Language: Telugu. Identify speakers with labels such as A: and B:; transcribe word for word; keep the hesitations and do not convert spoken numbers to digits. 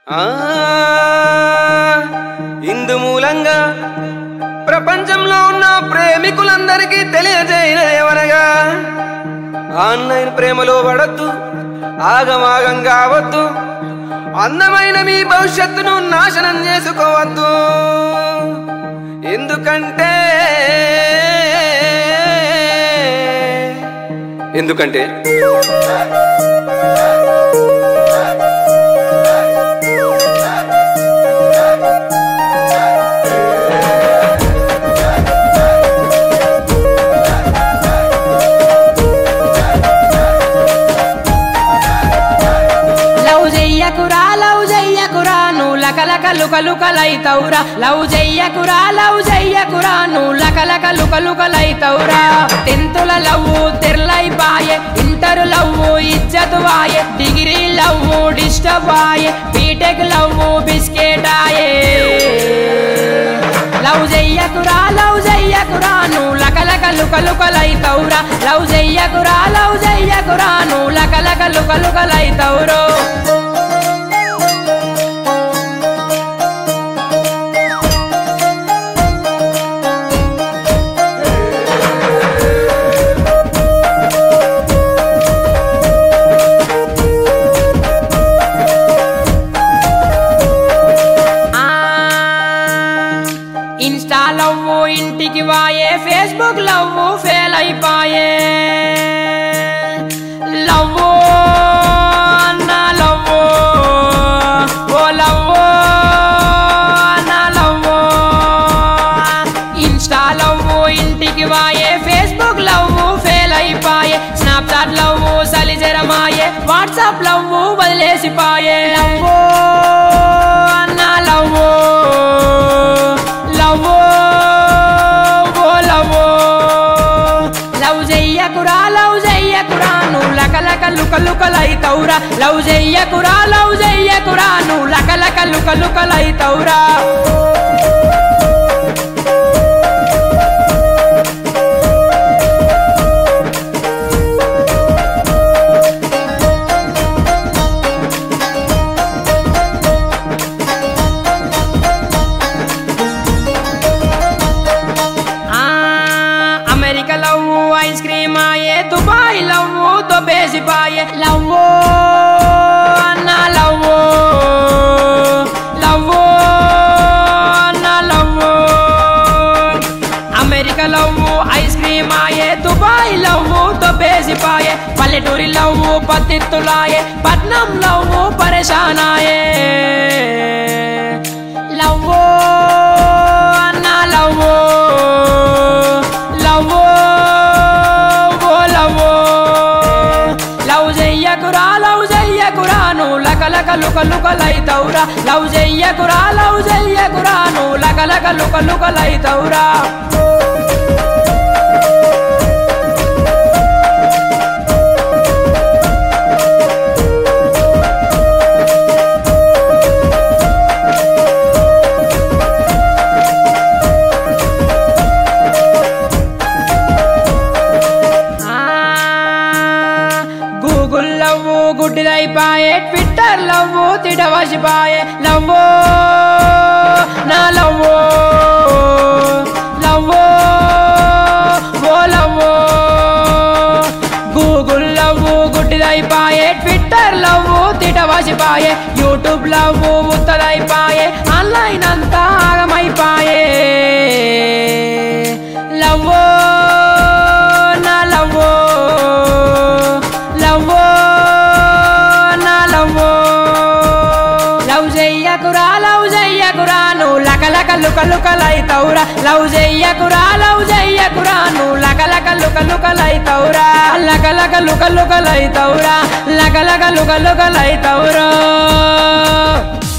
A: ఆ ఇందు మూలంగా ప్రపంచంలో ఉన్న ప్రేమికులందరికీ తెలియజేయనవనగా ఆన్లైన్ ప్రేమలో పడద్దు, ఆగమాగం కావద్దు, అందమైన మీ భవిష్యత్తును నాశనం చేసుకోవద్దు. ఎందుకంటే ఎందుకంటే
B: లుకలుకలైతౌరా లవ్ చెయ్యకురా లవ్ చెయ్యకురా నువ్వు లకలక లుకలుకలైతౌరా. టెన్తుల లవ్వు తెరలైపాయే, ఇంటర్ లవ్వు ఇజ్జతు వాయే, డిగ్రీ లవ్వు డిస్టర్బ్ ఆయే, బీటెక్ లవ్వు బిస్కెట్ ఆయే. లవ్ చెయ్యకురా లవ్ చెయ్యకురా నువ్వు లకలక లుకలుకలైతౌరా. లవ్ చెయ్యకురా లవ్ చెయ్యకురా నువ్వు లకలక లుకలుకలైతౌరో. ఇన్స్టా లవ్వు ఇంటికి వాయే, ఫేస్బుక్ లవ్వు ఫెయిల్ అయిపాయే. లవ్వు అన్న లవ్వు ఓ లవ్వు అన్న లవ్వు. ఇన్స్టా లవ్వు ఇంటికి వాయే, ఫేస్బుక్ లవ్వు ఫెయిల్ అయిపాయే, స్నాప్చాట్ లవ్వు సలిజరమాయే, వాట్సాప్ లవ్వు వదిలేసిపాయే. లవ్వు అన్న లవ్వు లవ్వు ఓ లవ్వు. లవ్ చెయ్యకురా లవ్ చెయ్యకురా నువ్వు లకలక లుకలుకలైతౌరా. లవ్ చెయ్యకురా లవ్ చెయ్యకురా నువ్వు లకలక లుకలుకలైతౌరా. అమెరికా లవ్వు ఐస్ క్రీమ్ ఆయే, దుబాయ్ లవ్వు దొబ్బేసిపాయే. లవ్వు అన్న లవ్వు లవ్వు అన్న love. America love ice cream ఆయే, దుబాయ్ లవ్వు దొబ్బేసిపాయే, పల్లెటూరి లవ్వు పత్తిత్తులాయే, పట్నం లవ్వు పరేషానాయే. లవ్వు అన్న లవ్వు లవ్వు ఓ లవ్వు. లవ్ చెయ్యకురా లవ్ చెయ్యకురా నువ్వు లకలక లుకలుకలైతౌరా. లవ్ చెయ్యకురా లవ్ చెయ్యకురా నువ్వు లకలక లుకలుకలైతౌరా. గూగుల్ లవ్వు గుడ్డిదైపాయే, ట్విట్టర్ లవ్వు తిడవసిపాయే. లవ్వు నా లవ్వు లవ్వు ఓ లవ్వు. గూగుల్ లవ్వు గుడ్డిదైపాయే, ట్విట్టర్ లవ్వు తిడవసిపాయే, యూట్యూబ్ లవ్వు ఉత్తదైపాయే, ఆన్లైన్ అంతా ఆగమైపాయే. లవ్వు నా లవ్వు లవ్వు నా లవ్వు. లవ్ చెయ్యకురా లవ్ చెయ్యకురా నువ్వు లకలక లుకలుకలైతౌరా. లవ్ చెయ్యకురా లవ్ చెయ్యకురా నువ్వు లకలక లుకలుకలైతౌరా. లకలక లుకలుకలైతౌరా లకలక లుకలుకలైతౌరా.